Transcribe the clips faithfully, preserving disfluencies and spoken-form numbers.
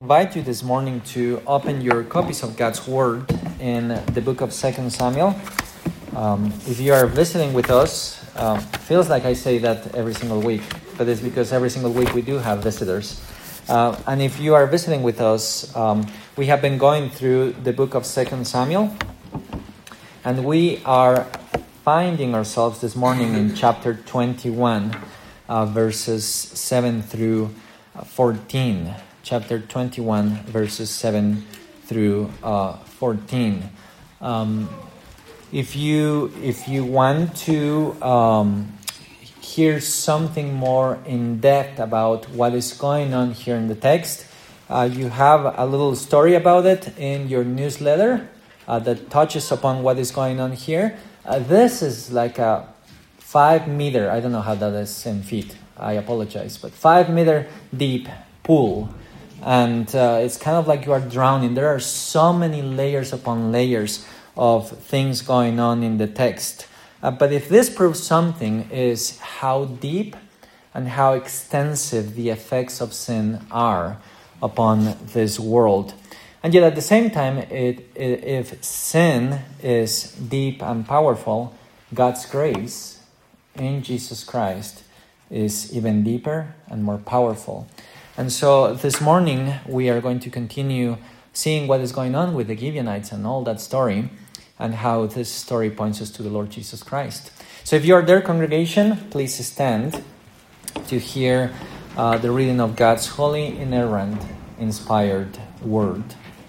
Invite you this morning to open your copies of God's Word in the book of Second Samuel. Um, if you are visiting with us, um, feels like I say that every single week, but it's because every single week we do have visitors. Uh, and if you are visiting with us, um, we have been going through the book of Second Samuel, and we are finding ourselves this morning in chapter twenty-one, uh, verses seven through fourteen. Chapter twenty-one, verses seven through uh, fourteen. Um, if you if you want to um, hear something more in depth about what is going on here in the text, uh, you have a little story about it in your newsletter uh, that touches upon what is going on here. Uh, this is like a five meter, I don't know how that is in feet, I apologize, but five meter deep pool. And uh, it's kind of like you are drowning. There are so many layers upon layers of things going on in the text. Uh, but if this proves something, is how deep and how extensive the effects of sin are upon this world. And yet at the same time, it, it, if sin is deep and powerful, God's grace in Jesus Christ is even deeper and more powerful. And so this morning, we are going to continue seeing what is going on with the Gibeonites and all that story, and how this story points us to the Lord Jesus Christ. So if you are there, congregation, please stand to hear uh, the reading of God's holy, inerrant, inspired word.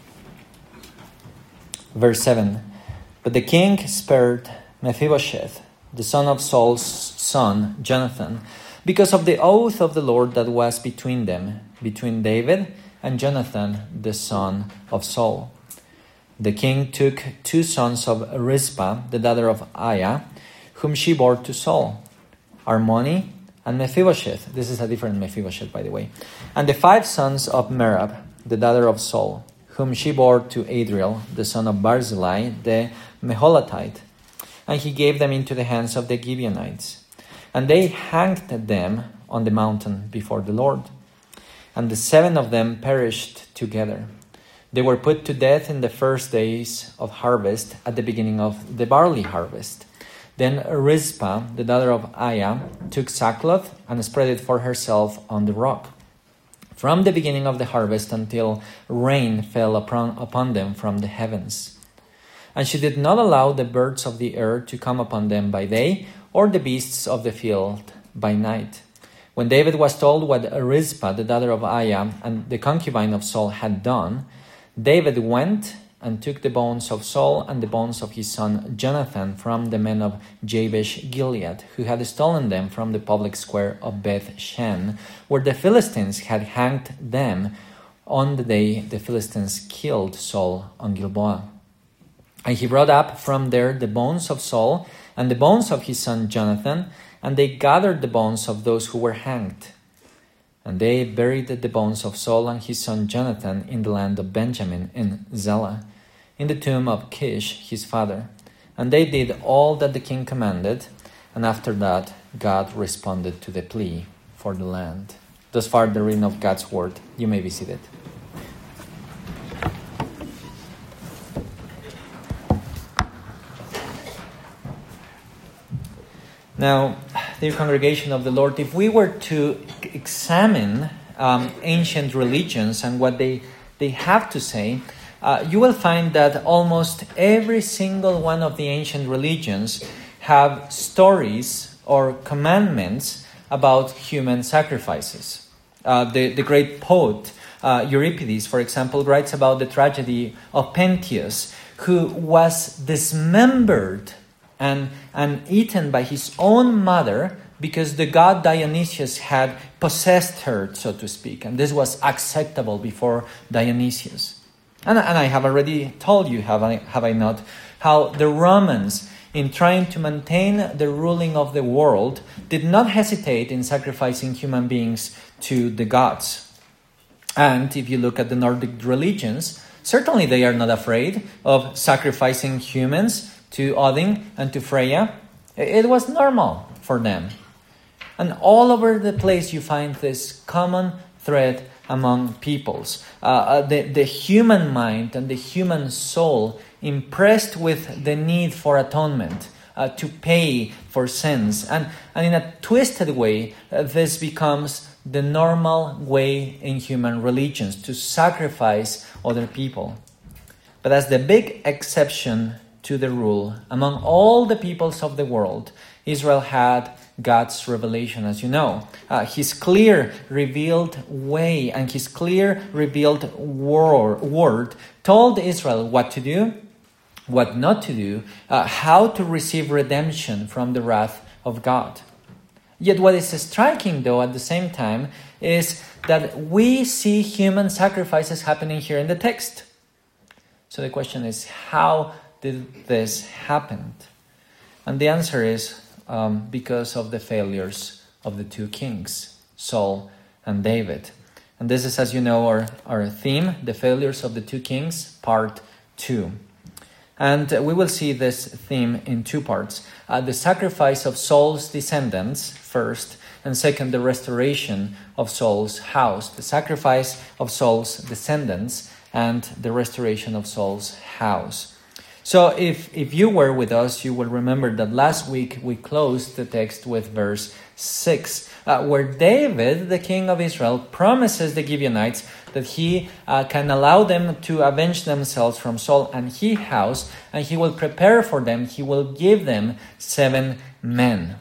Verse seven. But the king spared Mephibosheth, the son of Saul's son, Jonathan, because of the oath of the Lord that was between them, between David and Jonathan, the son of Saul. The king took two sons of Rizpah, the daughter of Aiah, whom she bore to Saul, Armoni and Mephibosheth. This is a different Mephibosheth, by the way. And the five sons of Merab, the daughter of Saul, whom she bore to Adriel, the son of Barzillai, the Meholatite. And he gave them into the hands of the Gibeonites. And they hanged them on the mountain before the Lord. And the seven of them perished together. They were put to death in the first days of harvest, at the beginning of the barley harvest. Then Rizpah, the daughter of Aiah, took sackcloth and spread it for herself on the rock, from the beginning of the harvest until rain fell upon, upon them from the heavens. And she did not allow the birds of the air to come upon them by day, or the beasts of the field by night. When David was told what Rizpah, the daughter of Aiah, and the concubine of Saul had done, David went and took the bones of Saul and the bones of his son Jonathan from the men of Jabesh Gilead, who had stolen them from the public square of Beth Shan, where the Philistines had hanged them on the day the Philistines killed Saul on Gilboa. And he brought up from there the bones of Saul and the bones of his son Jonathan, and they gathered the bones of those who were hanged. And they buried the bones of Saul and his son Jonathan in the land of Benjamin in Zelah, in the tomb of Kish, his father. And they did all that the king commanded, and after that God responded to the plea for the land. Thus far the reading of God's word. You may be seated. Now, dear congregation of the Lord, if we were to examine um, ancient religions and what they, they have to say, uh, you will find that almost every single one of the ancient religions have stories or commandments about human sacrifices. Uh, the, the great poet uh, Euripides, for example, writes about the tragedy of Pentheus, who was dismembered And, and eaten by his own mother because the god Dionysius had possessed her, so to speak. And this was acceptable before Dionysius. And, and I have already told you, have I, have I not, how the Romans, in trying to maintain the ruling of the world, did not hesitate in sacrificing human beings to the gods. And if you look at the Nordic religions, certainly they are not afraid of sacrificing humans to Odin and to Freya. It was normal for them. And all over the place you find this common thread among peoples. Uh, uh, the, the human mind and the human soul impressed with the need for atonement, uh, to pay for sins. And, and in a twisted way, uh, this becomes the normal way in human religions, to sacrifice other people. But as the big exception to the rule, among all the peoples of the world, Israel had God's revelation, as you know. Uh, his clear revealed way and his clear revealed wor- word told Israel what to do, what not to do, uh, how to receive redemption from the wrath of God. Yet what is striking, though, at the same time, is that we see human sacrifices happening here in the text. So the question is, how did this happen? And the answer is um, because of the failures of the two kings, Saul and David. And this is, as you know, our, our theme, the failures of the two kings, part two. And uh, we will see this theme in two parts. Uh, the sacrifice of Saul's descendants first, and second, the restoration of Saul's house. The sacrifice of Saul's descendants and the restoration of Saul's house. So if, if you were with us, you will remember that last week we closed the text with verse six, uh, where David, the king of Israel, promises the Gibeonites that he uh, can allow them to avenge themselves from Saul and his house, and he will prepare for them, he will give them seven men.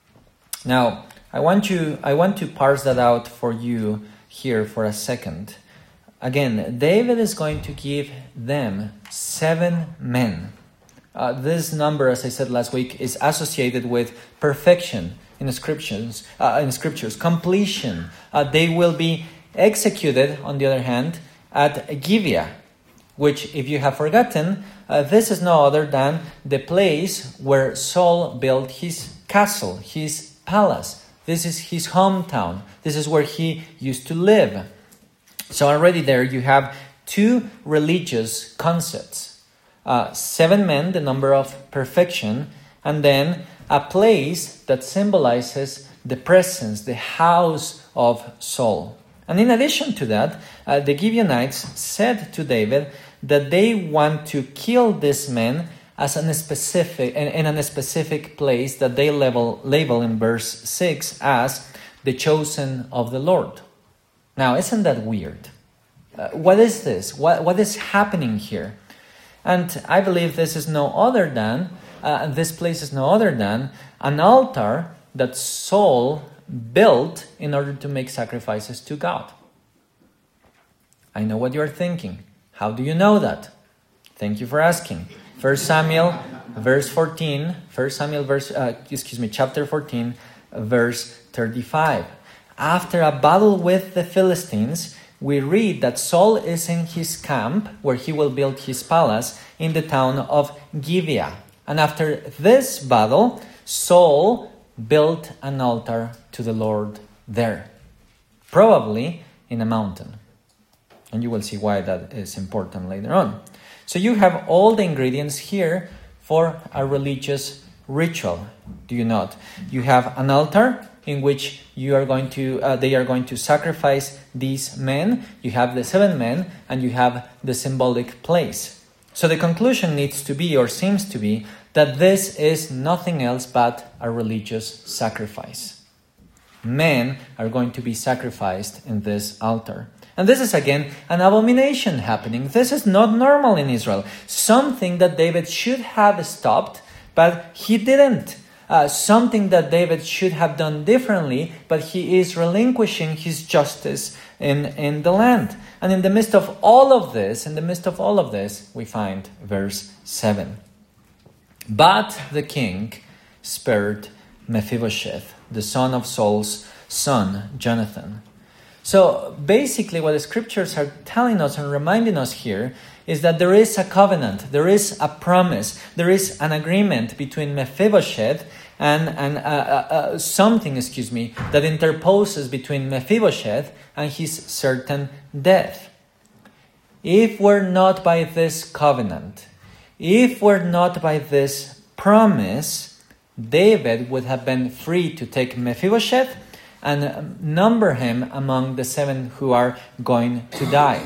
Now, I want you, I want to parse that out for you here for a second. Again, David is going to give them seven men. Uh, this number, as I said last week, is associated with perfection in the scriptures, uh, in scriptures, completion. Uh, they will be executed, on the other hand, at Gibeah, which, if you have forgotten, uh, this is no other than the place where Saul built his castle, his palace. This is his hometown. This is where he used to live. So already there you have two religious concepts. Uh, seven men, the number of perfection, and then a place that symbolizes the presence, the house of Saul. And in addition to that, uh, the Gibeonites said to David that they want to kill these men as an specific in, in a specific place that they label, label in verse six as the chosen of the Lord. Now, isn't that weird? Uh, what is this? What, what is happening here? And I believe this is no other than, uh, this place is no other than an altar that Saul built in order to make sacrifices to God. I know what you're thinking. How do you know that? Thank you for asking. First Samuel, verse fourteen. First Samuel, verse, uh, excuse me, chapter fourteen, verse thirty-five. After a battle with the Philistines, we read that Saul is in his camp, where he will build his palace, in the town of Gibeah. And after this battle, Saul built an altar to the Lord there, probably in a mountain. And you will see why that is important later on. So you have all the ingredients here for a religious ritual, do you not? You have an altar in which you are going to, uh, they are going to sacrifice these men. You have the seven men, and you have the symbolic place. So the conclusion needs to be, or seems to be, that this is nothing else but a religious sacrifice. Men are going to be sacrificed in this altar. And this is again an abomination happening. This is not normal in Israel. Something that David should have stopped, but he didn't. Uh, something that David should have done differently, but he is relinquishing his justice in, in the land. And in the midst of all of this, in the midst of all of this, we find verse seven. But the king spared Mephibosheth, the son of Saul's son, Jonathan. So basically what the scriptures are telling us and reminding us here is that there is a covenant, there is a promise, there is an agreement between Mephibosheth and, and uh, uh, uh, something, excuse me, that interposes between Mephibosheth and his certain death. If we're not by this covenant, if we're not by this promise, David would have been free to take Mephibosheth and number him among the seven who are going to die.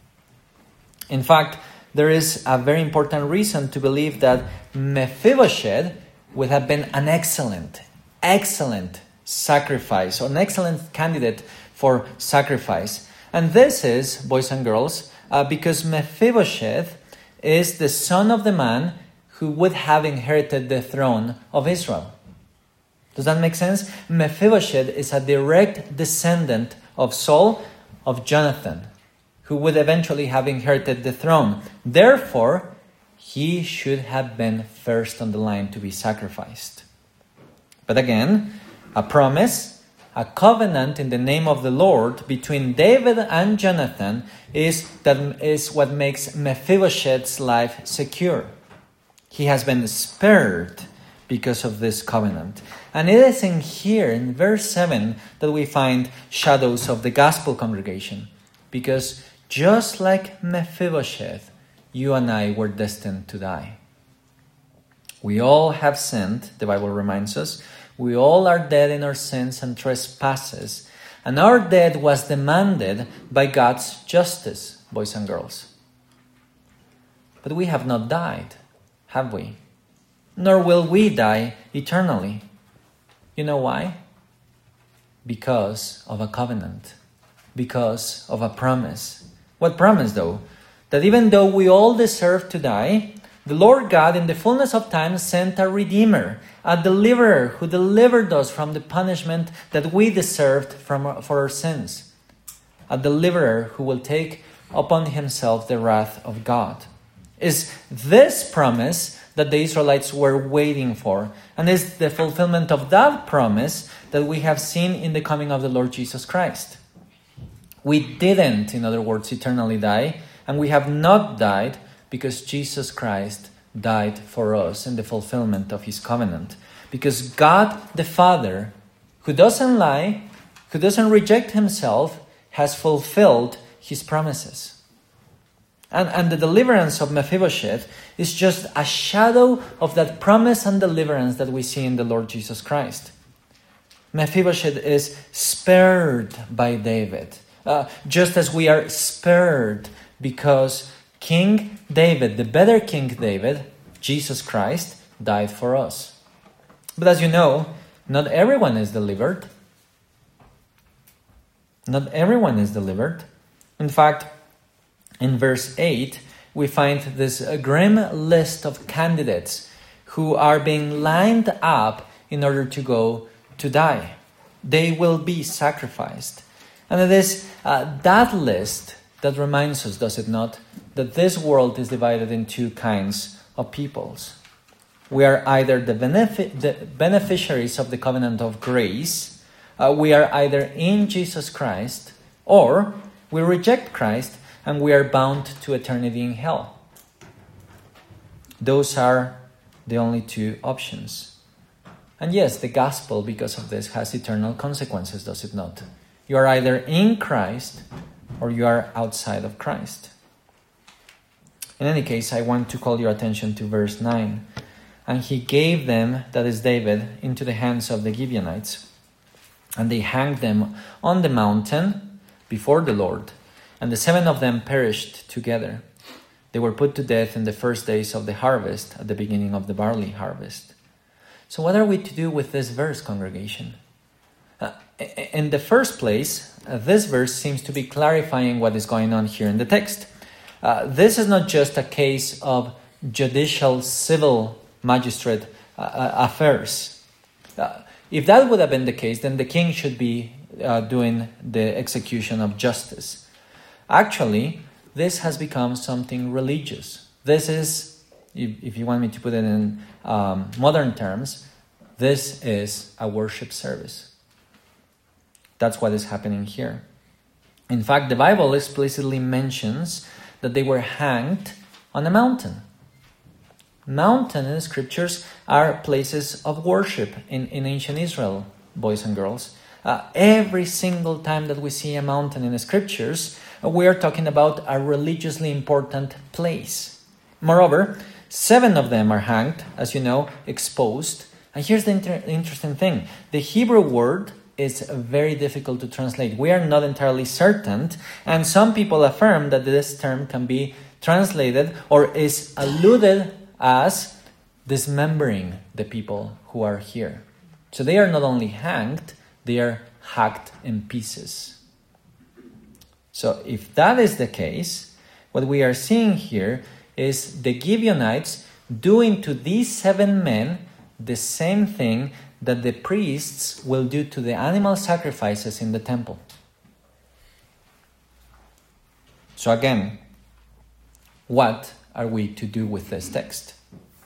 In fact, there is a very important reason to believe that Mephibosheth would have been an excellent, excellent sacrifice, or an excellent candidate for sacrifice. And this is, boys and girls, uh, because Mephibosheth is the son of the man who would have inherited the throne of Israel. Does that make sense? Mephibosheth is a direct descendant of Saul, of Jonathan, who would eventually have inherited the throne. Therefore, he should have been first on the line to be sacrificed. But again, a promise, a covenant in the name of the Lord between David and Jonathan is, that is what makes Mephibosheth's life secure. He has been spared because of this covenant. And it is in here, in verse seven, that we find shadows of the gospel congregation. Because just like Mephibosheth, you and I were destined to die. We all have sinned, the Bible reminds us. We all are dead in our sins and trespasses. And our death was demanded by God's justice, boys and girls. But we have not died, have we? Nor will we die eternally. You know why? Because of a covenant. Because of a promise. What promise, though? That even though we all deserve to die, the Lord God, in the fullness of time, sent a Redeemer, a deliverer who delivered us from the punishment that we deserved from, for our sins. A deliverer who will take upon himself the wrath of God. Is this promise that the Israelites were waiting for, and is the fulfillment of that promise that we have seen in the coming of the Lord Jesus Christ. We didn't, in other words, eternally die, and we have not died because Jesus Christ died for us in the fulfillment of his covenant. Because God the Father, who doesn't lie, who doesn't reject himself, has fulfilled his promises. And, and the deliverance of Mephibosheth is just a shadow of that promise and deliverance that we see in the Lord Jesus Christ. Mephibosheth is spared by David, uh, just as we are spared because King David, the better King David, Jesus Christ, died for us. But as you know, not everyone is delivered. Not everyone is delivered. In fact, in verse eight, we find this grim list of candidates who are being lined up in order to go to die. They will be sacrificed. And it is uh, that list that reminds us, does it not, that this world is divided in two kinds of peoples. We are either the, benefi- the beneficiaries of the covenant of grace, uh, we are either in Jesus Christ, or we reject Christ and we are bound to eternity in hell. Those are the only two options. And yes, the gospel, because of this, has eternal consequences, does it not? You are either in Christ or you are outside of Christ. In any case, I want to call your attention to verse nine. And he gave them, that is David, into the hands of the Gibeonites. And they hanged them on the mountain before the Lord. And the seven of them perished together. They were put to death in the first days of the harvest, at the beginning of the barley harvest. So what are we to do with this verse, congregation? Uh, in the first place, uh, this verse seems to be clarifying what is going on here in the text. Uh, this is not just a case of judicial, civil magistrate uh, affairs. Uh, if that would have been the case, then the king should be uh, doing the execution of justice. Actually, this has become something religious. This is, if you want me to put it in um, modern terms, this is a worship service. That's what is happening here. In fact, the Bible explicitly mentions that they were hanged on a mountain. Mountains in the scriptures are places of worship in, in ancient Israel, boys and girls. Uh, every single time that we see a mountain in the scriptures, uh, we are talking about a religiously important place. Moreover, seven of them are hanged, as you know, exposed. And here's the inter- interesting thing. The Hebrew word is very difficult to translate. We are not entirely certain, and some people affirm that this term can be translated or is alluded as dismembering the people who are here. So they are not only hanged, they are hacked in pieces. So if that is the case, what we are seeing here is the Gibeonites doing to these seven men the same thing that the priests will do to the animal sacrifices in the temple. So again, what are we to do with this text?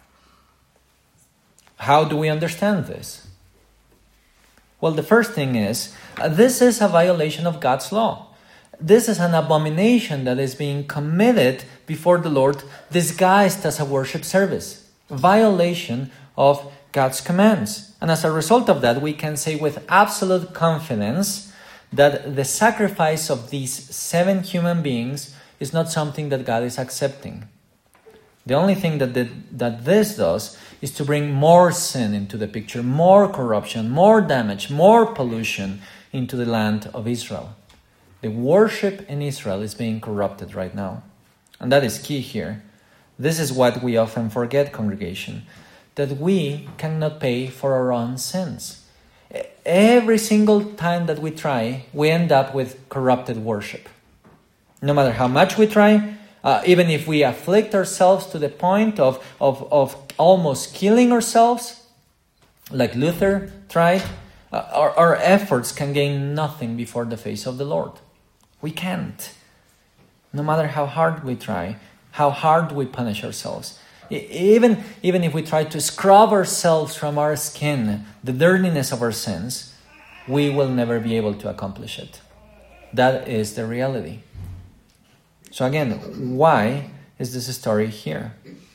How do we understand this? Well, the first thing is, uh, this is a violation of God's law. This is an abomination that is being committed before the Lord, disguised as a worship service. Violation of God's commands. And as a result of that, we can say with absolute confidence that the sacrifice of these seven human beings is not something that God is accepting. The only thing that, the, that this does is to bring more sin into the picture, more corruption, more damage, more pollution into the land of Israel. The worship in Israel is being corrupted right now. And that is key here. This is what we often forget, congregation, that we cannot pay for our own sins. Every single time that we try, we end up with corrupted worship. No matter how much we try, uh, even if we afflict ourselves to the point of, of, of almost killing ourselves, like Luther tried, uh, our, our efforts can gain nothing before the face of the Lord. We can't. No matter how hard we try, how hard we punish ourselves. Even, even if we try to scrub ourselves from our skin, the dirtiness of our sins, we will never be able to accomplish it. That is the reality. So again, why is this story here?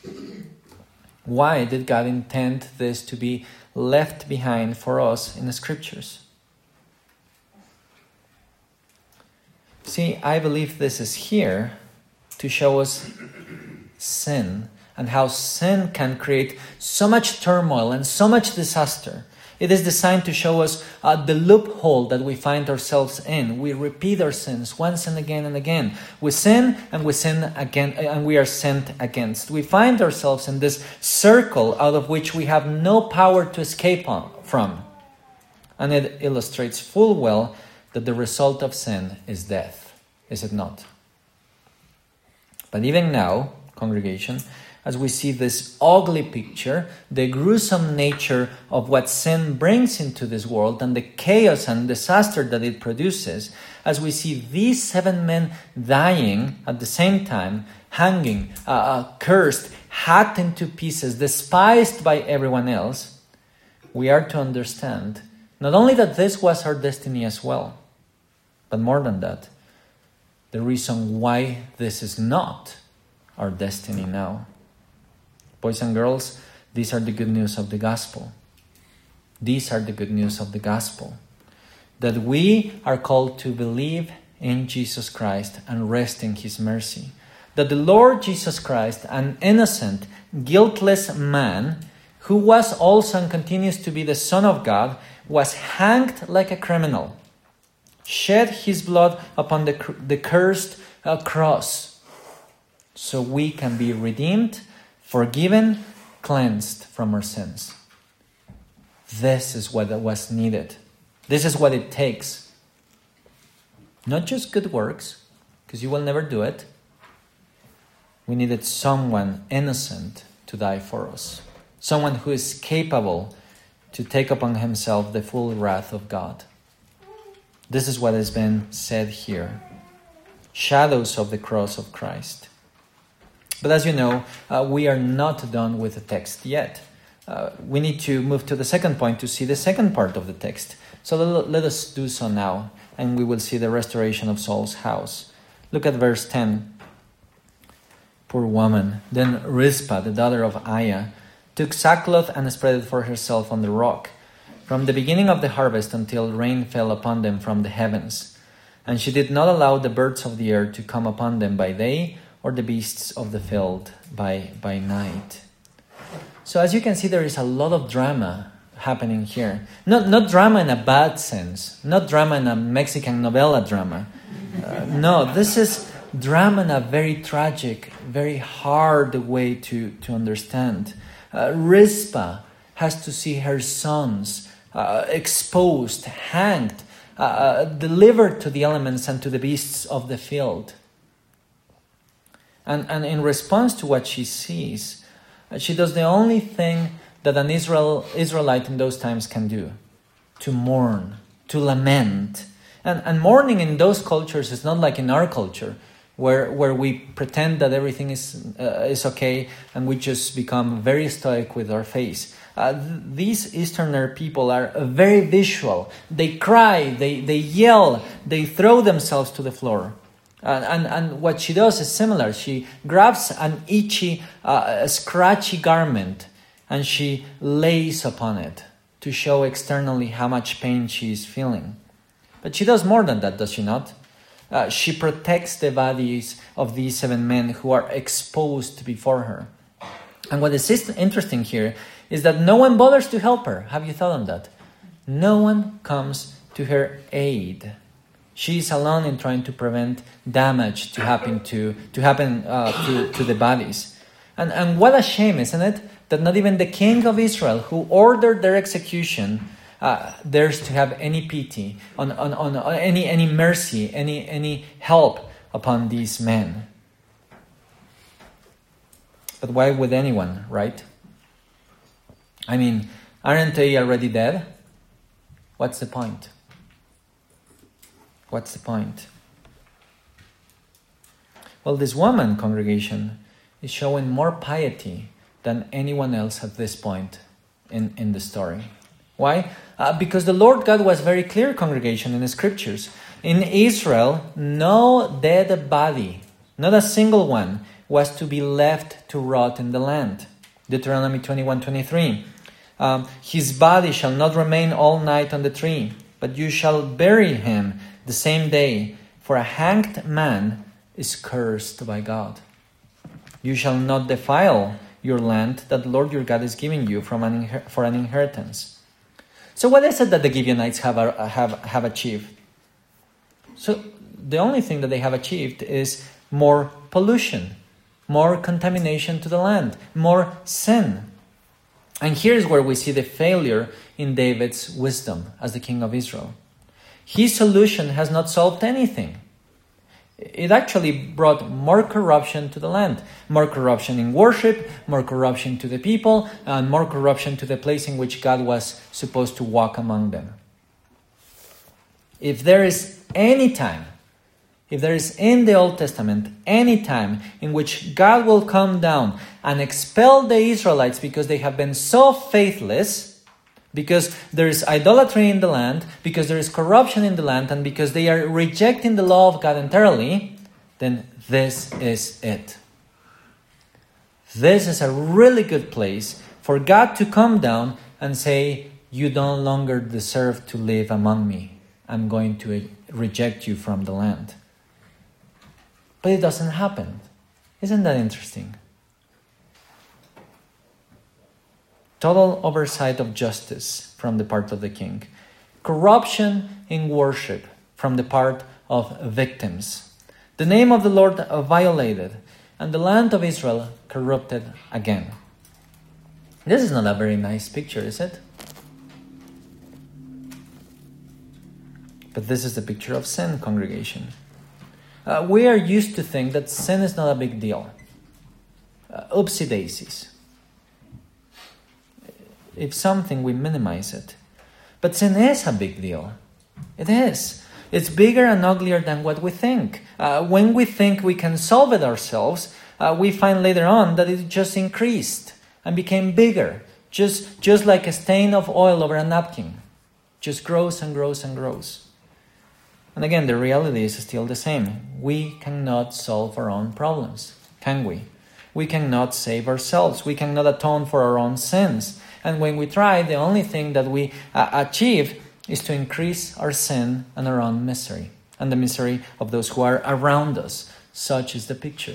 Why did God intend this to be left behind for us in the scriptures? See, I believe this is here to show us sin and how sin can create so much turmoil and so much disaster. It is designed to show us uh, the loophole that we find ourselves in. We repeat our sins once and again and again. We sin and we sin again, and we are sinned against. We find ourselves in this circle out of which we have no power to escape on, from. And it illustrates full well that the result of sin is death, is it not? But even now, congregation, as we see this ugly picture, the gruesome nature of what sin brings into this world and the chaos and disaster that it produces, as we see these seven men dying at the same time, hanging, uh, uh, cursed, hacked into pieces, despised by everyone else, we are to understand not only that this was our destiny as well, but more than that, the reason why this is not our destiny now. Boys and girls, these are the good news of the gospel. These are the good news of the gospel. That we are called to believe in Jesus Christ and rest in His mercy. That the Lord Jesus Christ, an innocent, guiltless man, who was also and continues to be the Son of God, was hanged like a criminal, shed His blood upon the, the cursed uh, cross, so we can be redeemed, forgiven, cleansed from our sins. This is what was needed. This is what it takes. Not just good works, because you will never do it. We needed someone innocent to die for us. Someone who is capable to take upon himself the full wrath of God. This is what has been said here. Shadows of the cross of Christ. But as you know, uh, we are not done with the text yet. Uh, we need to move to the second point to see the second part of the text. So let, let us do so now, and we will see the restoration of Saul's house. Look at verse ten. Poor woman. Then Rizpah, the daughter of Aiah, took sackcloth and spread it for herself on the rock, from the beginning of the harvest until rain fell upon them from the heavens. And she did not allow the birds of the air to come upon them by day, or the beasts of the field by, by night. So as you can see, there is a lot of drama happening here. Not not drama in a bad sense. Not drama in a Mexican novela drama. Uh, no, this is drama in a very tragic, very hard way to, to understand. Uh, Rizpah has to see her sons uh, exposed, hanged, uh, delivered to the elements and to the beasts of the field. And, and in response to what she sees, uh, she does the only thing that an Israel Israelite in those times can do: to mourn, to lament. And, and mourning in those cultures is not like in our culture, where where we pretend that everything is uh, is okay and we just become very stoic with our face. Uh, th- these Easterner people are uh, very visual. They cry, they, they yell, they throw themselves to the floor. And, and, and what she does is similar. She grabs an itchy, uh, a scratchy garment and she lays upon it to show externally how much pain she is feeling. But she does more than that, does she not? Uh, she protects the bodies of these seven men who are exposed before her. And what is interesting here is that no one bothers to help her. Have you thought on that? No one comes to her aid. She is alone in trying to prevent damage to happen to to happen uh, to, to the bodies. And and what a shame, isn't it? That not even the king of Israel, who ordered their execution, Uh, there's to have any pity, on, on, on, on any any mercy, any any help upon these men. But why would anyone, right? I mean, aren't they already dead? What's the point? What's the point? Well, this woman, congregation, is showing more piety than anyone else at this point in, in the story. Why? Uh, because the Lord God was very clear, congregation, in the scriptures. In Israel, no dead body, not a single one, was to be left to rot in the land. Deuteronomy twenty-one twenty-three. Um, His body shall not remain all night on the tree, but you shall bury him the same day, for a hanged man is cursed by God. You shall not defile your land that the Lord your God is giving you from an inher- for an inheritance. So what is it that the Gibeonites have, uh, have, have achieved? So the only thing that they have achieved is more pollution, more contamination to the land, more sin. And here's where we see the failure in David's wisdom as the king of Israel. His solution has not solved anything. It actually brought more corruption to the land. More corruption in worship, more corruption to the people, and more corruption to the place in which God was supposed to walk among them. If there is any time, if there is in the Old Testament any time in which God will come down and expel the Israelites because they have been so faithless, because there is idolatry in the land, because there is corruption in the land, and because they are rejecting the law of God entirely, then this is it. This is a really good place for God to come down and say, you no longer deserve to live among me. I'm going to reject you from the land. But it doesn't happen. Isn't that interesting? Total oversight of justice from the part of the king. Corruption in worship from the part of victims. The name of the Lord violated, and the land of Israel corrupted again. This is not a very nice picture, is it? But this is the picture of sin, congregation. Uh, we are used to think that sin is not a big deal. Uh, oopsie daisies. If something, we minimize it. But sin is a big deal. It is. It's bigger and uglier than what we think. Uh, when we think we can solve it ourselves, uh, we find later on that it just increased and became bigger. Just, just like a stain of oil over a napkin. Just grows and grows and grows. And again, the reality is still the same. We cannot solve our own problems, can we? We cannot save ourselves. We cannot atone for our own sins. And when we try, the only thing that we uh, achieve is to increase our sin and our own misery, and the misery of those who are around us. Such is the picture.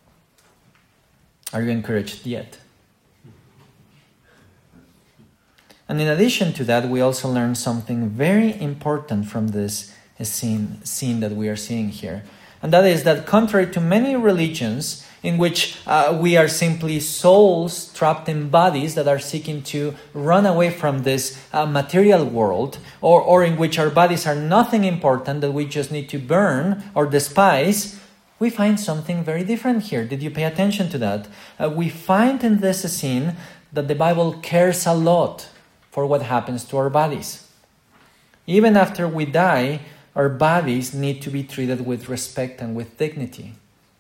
Are you encouraged yet? And in addition to that, we also learn something very important from this scene, scene that we are seeing here. And that is that contrary to many religions in which uh, we are simply souls trapped in bodies that are seeking to run away from this uh, material world, or, or in which our bodies are nothing important that we just need to burn or despise, we find something very different here. Did you pay attention to that? Uh, we find in this scene that the Bible cares a lot for what happens to our bodies. Even after we die, our bodies need to be treated with respect and with dignity.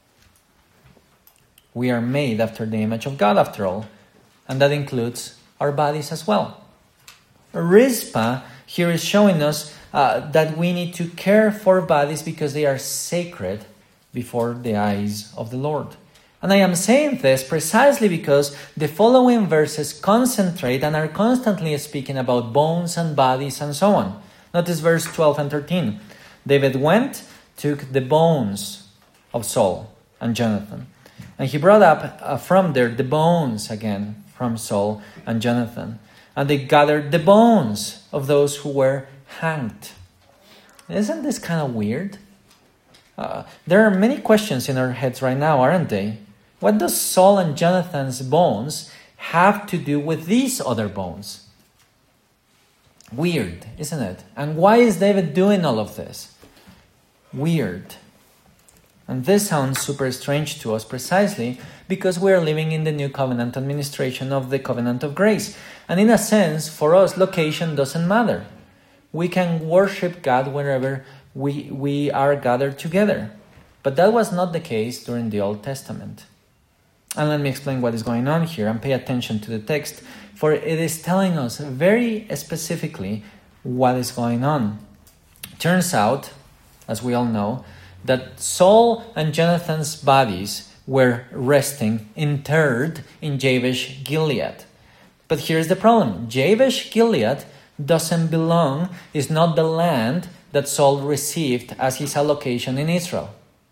We are made after the image of God, after all, and that includes our bodies as well. Rizpah here is showing us uh, that we need to care for bodies because they are sacred before the eyes of the Lord. And I am saying this precisely because the following verses concentrate and are constantly speaking about bones and bodies and so on. Notice verse twelve and thirteen. David went, took the bones of Saul and Jonathan, and he brought up uh, from there the bones again from Saul and Jonathan. And they gathered the bones of those who were hanged. Isn't this kind of weird? Uh, there are many questions in our heads right now, aren't they? What does Saul and Jonathan's bones have to do with these other bones? Weird, isn't it? And why is David doing all of this? Weird. And this sounds super strange to us precisely because we are living in the new covenant administration of the covenant of grace. And in a sense, for us, location doesn't matter. We can worship God wherever we, we are gathered together. But that was not the case during the Old Testament. And let me explain what is going on here and pay attention to the text, for it is telling us very specifically what is going on. Turns out, as we all know, that Saul and Jonathan's bodies were resting interred in Jabesh Gilead. But here's the problem. Jabesh Gilead doesn't belong, is not the land that Saul received as his allocation in Israel.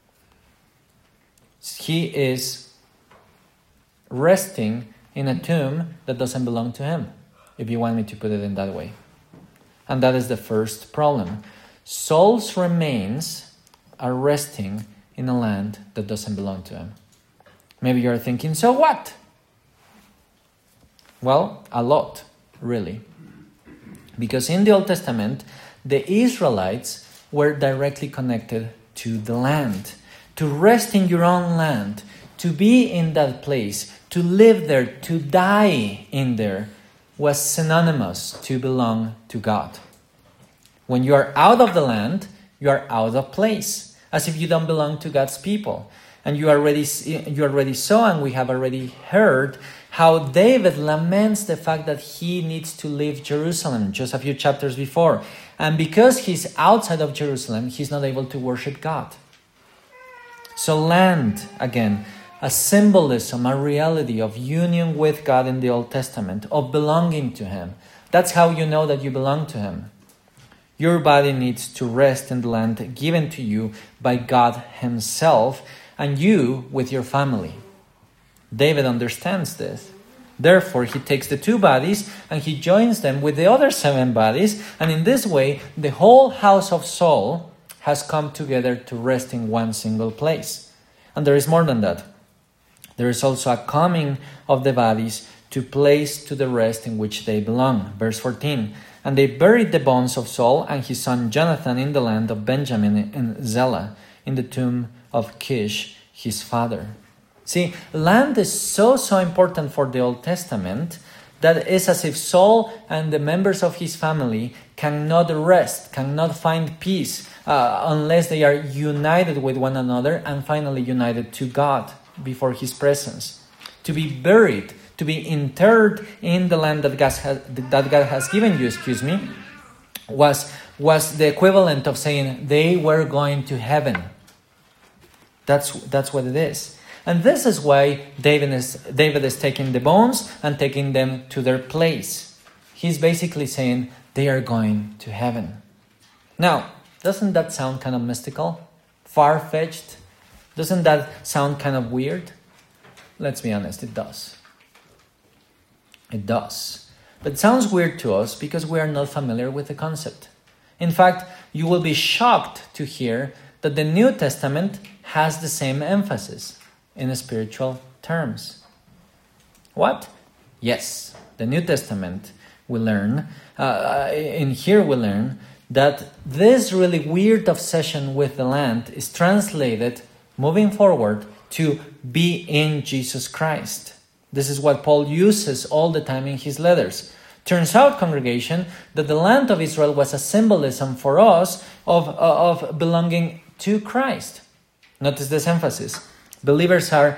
He is resting in a tomb that doesn't belong to him, if you want me to put it in that way. And that is the first problem. Saul's remains are resting in a land that doesn't belong to him. Maybe you're thinking, so what? Well, a lot, really. Because in the Old Testament, the Israelites were directly connected to the land. To rest in your own land, to be in that place, to live there, to die in there, was synonymous to belong to God. When you are out of the land, you are out of place, as if you don't belong to God's people. And you already, you already saw, and we have already heard, how David laments the fact that he needs to leave Jerusalem just a few chapters before. And because he's outside of Jerusalem, he's not able to worship God. So land, again, a symbolism, a reality of union with God in the Old Testament, of belonging to Him. That's how you know that you belong to Him. Your body needs to rest in the land given to you by God Himself, and you with your family. David understands this. Therefore, he takes the two bodies and he joins them with the other seven bodies, and in this way, the whole house of Saul has come together to rest in one single place. And there is more than that. There is also a coming of the bodies to place to the rest in which they belong. Verse fourteen. And they buried the bones of Saul and his son Jonathan in the land of Benjamin in Zelah, in the tomb of Kish, his father. See, land is so, so important for the Old Testament that it's as if Saul and the members of his family cannot rest, cannot find peace uh, unless they are united with one another and finally united to God before His presence. To be buried, to be interred in the land that God has, that God has given you, excuse me, was, was the equivalent of saying they were going to heaven. That's, that's what it is. And this is why David is, David is taking the bones and taking them to their place. He's basically saying they are going to heaven. Now, doesn't that sound kind of mystical? Far-fetched? Doesn't that sound kind of weird? Let's be honest, it does. It does. But it sounds weird to us because we are not familiar with the concept. In fact, you will be shocked to hear that the New Testament has the same emphasis in spiritual terms. What? Yes, the New Testament, we learn, uh, in here we learn that this really weird obsession with the land is translated, moving forward, to be in Jesus Christ. This is what Paul uses all the time in his letters. Turns out, congregation, that the land of Israel was a symbolism for us of, uh, of belonging to Christ. Notice this emphasis. Believers are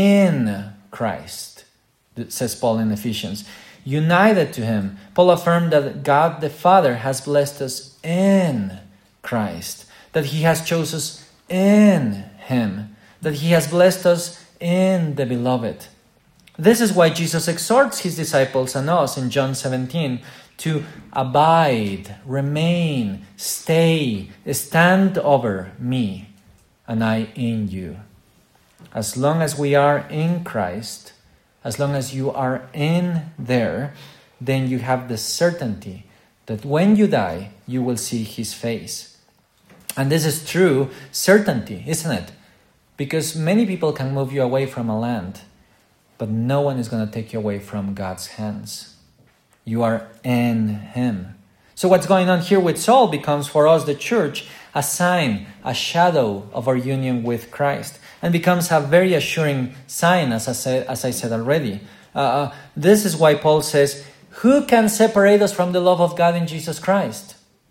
in Christ, says Paul in Ephesians. United to him. Paul affirmed that God the Father has blessed us in Christ, that he has chosen us in him, that he has blessed us in the beloved. This is why Jesus exhorts his disciples and us in John seventeen to abide, remain, stay, stand over me, and I in you. As long as we are in Christ, as long as you are in there, then you have the certainty that when you die, you will see his face. And this is true certainty, isn't it? Because many people can move you away from a land, but no one is going to take you away from God's hands. You are in him. So what's going on here with Saul becomes for us, the church, a sign, a shadow of our union with Christ, and becomes a very assuring sign, as I said, as I said already. Uh, this is why Paul says, who can separate us from the love of God in Jesus Christ?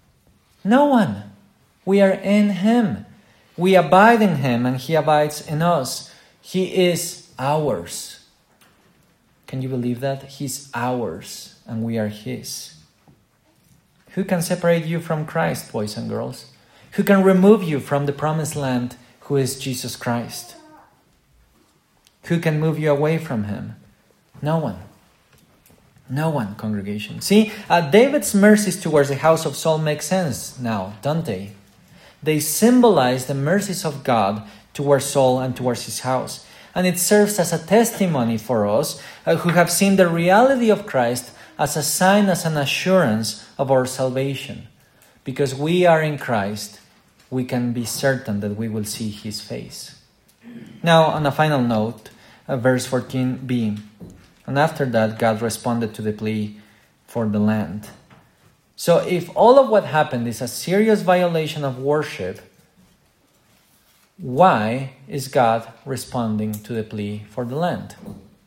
No one. We are in him. We abide in him and he abides in us. He is ours. Can you believe that? He's ours and we are his. Who can separate you from Christ, boys and girls? Who can remove you from the promised land, who is Jesus Christ? Who can move you away from him? No one. No one, congregation. See, uh, David's mercies towards the house of Saul make sense now, don't they? They symbolize the mercies of God towards Saul and towards his house. And it serves as a testimony for us uh, who have seen the reality of Christ as a sign, as an assurance of our salvation. Because we are in Christ, we can be certain that we will see his face. Now, on a final note, uh, verse fourteen b. And after that, God responded to the plea for the land. So if all of what happened is a serious violation of worship, why is God responding to the plea for the land?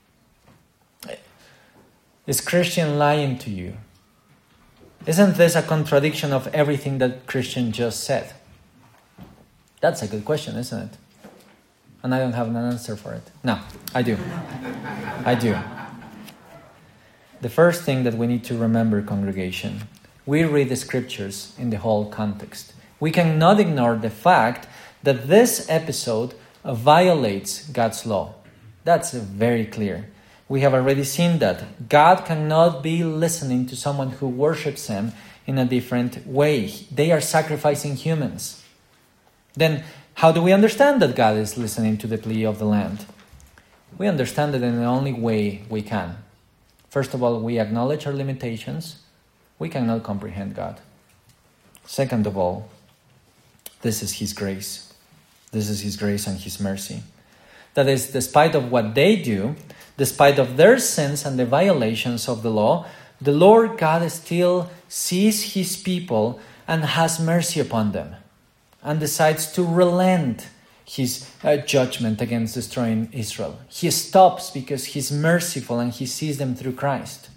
Is Christian lying to you? Isn't this a contradiction of everything that Christian just said? That's a good question, isn't it? And I don't have an answer for it. No, I do. I do. The first thing that we need to remember, congregation, we read the scriptures in the whole context. We cannot ignore the fact that this episode violates God's law. That's very clear. We have already seen that God cannot be listening to someone who worships him in a different way. They are sacrificing humans. Then how do we understand that God is listening to the plea of the land? We understand it in the only way we can. First of all, we acknowledge our limitations. We cannot comprehend God. Second of all, this is his grace. This is his grace and his mercy. That is, despite of what they do, despite of their sins and the violations of the law, the Lord God still sees his people and has mercy upon them and decides to relent his uh, judgment against destroying Israel. He stops because he's merciful and he sees them through Christ.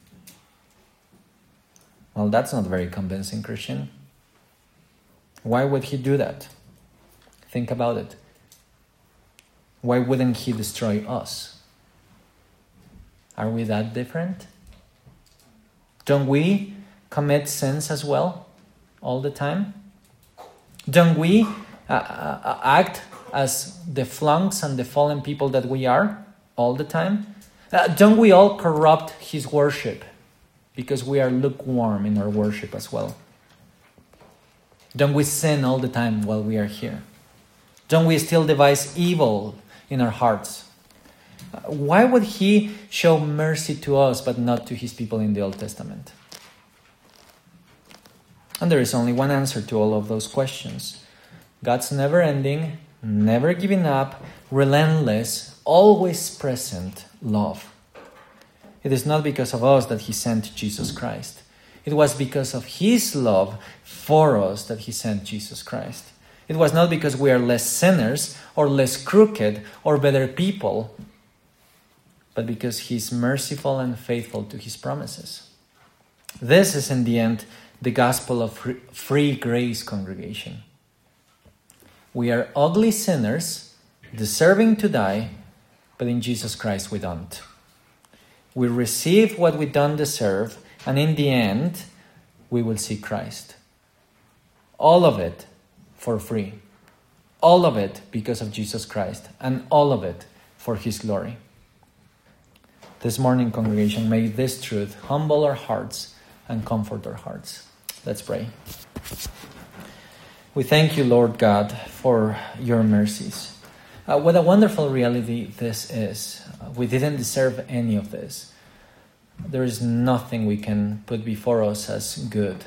Well, that's not very convincing, Christian. Why would he do that? Think about it. Why wouldn't he destroy us? Are we that different? Don't we commit sins as well all the time? Don't we uh, uh, act as the flunks and the fallen people that we are all the time? Uh, don't we all corrupt his worship because we are lukewarm in our worship as well? Don't we sin all the time while we are here? Don't we still devise evil in our hearts? Why would he show mercy to us but not to his people in the Old Testament? And there is only one answer to all of those questions. God's never-ending, never giving up, relentless, always present love. It is not because of us that he sent Jesus Christ. It was because of his love for us that he sent Jesus Christ. It was not because we are less sinners or less crooked or better people, but because he's merciful and faithful to his promises. This is in the end the gospel of free grace, congregation. We are ugly sinners, deserving to die, but in Jesus Christ we don't. We receive what we don't deserve, and in the end, we will see Christ. All of it for free. All of it because of Jesus Christ, and all of it for his glory. This morning, congregation, may this truth humble our hearts and comfort our hearts. Let's pray. We thank you, Lord God, for your mercies. Uh, what a wonderful reality this is. Uh, we didn't deserve any of this. There is nothing we can put before us as good.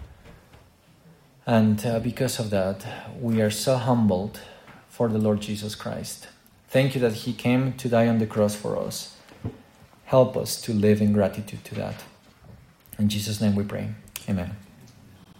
And uh, because of that, we are so humbled for the Lord Jesus Christ. Thank you that he came to die on the cross for us. Help us to live in gratitude to that. In Jesus' name we pray. Amen.